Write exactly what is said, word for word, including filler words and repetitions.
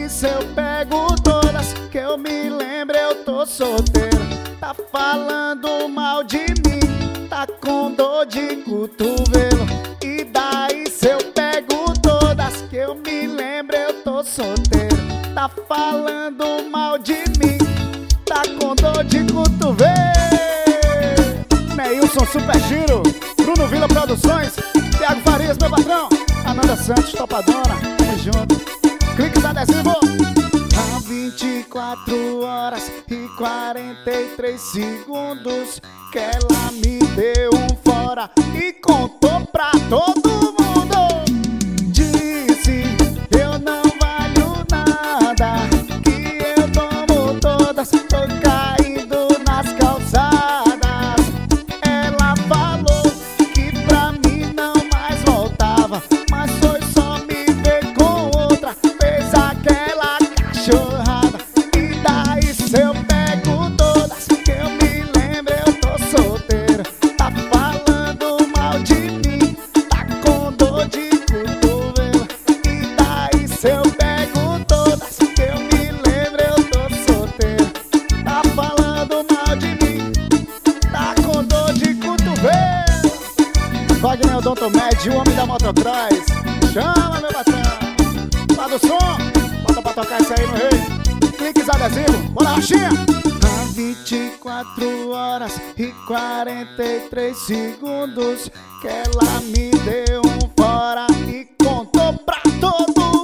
se eu pego todas, que eu me lembro eu tô solteiro. Tá falando mal de mim, tá com dor de cotovelo. E daí se eu pego todas, que eu me lembro eu tô solteiro. Tá falando mal de mim, tá com dor de cotovelo. Neilson Super Giro, Bruno Vila Produções, Thiago Farias, meu patrão, Ananda Santos, Topadona, tamo junto. Cliques adesivo. Há vinte e quatro horas e quarenta e três segundos que ela me deu um fora e contou pra todo mundo. Disse eu não valho nada, que eu tomo todas, tô caindo nas calçadas. Ela falou que pra mim não mais voltava, mas foi só me ver com outra, fez aquela cachorrada. E daí se eu pego todas, que eu me lembro eu tô solteiro. Tá falando mal de mim, tá com dor de cotovelo. E daí se eu pego todas, que eu me lembro eu tô solteiro. Tá falando mal de mim, tá com dor de cotovelo. Wagner Odontomed, o homem da motocross. Chama, meu patrão. Lá do som, bota pra tocar isso aí no rei. Cliques adesivo, bora Rochinha. Há vinte e quatro horas e quarenta e três segundos que ela me deu um fora e contou pra todo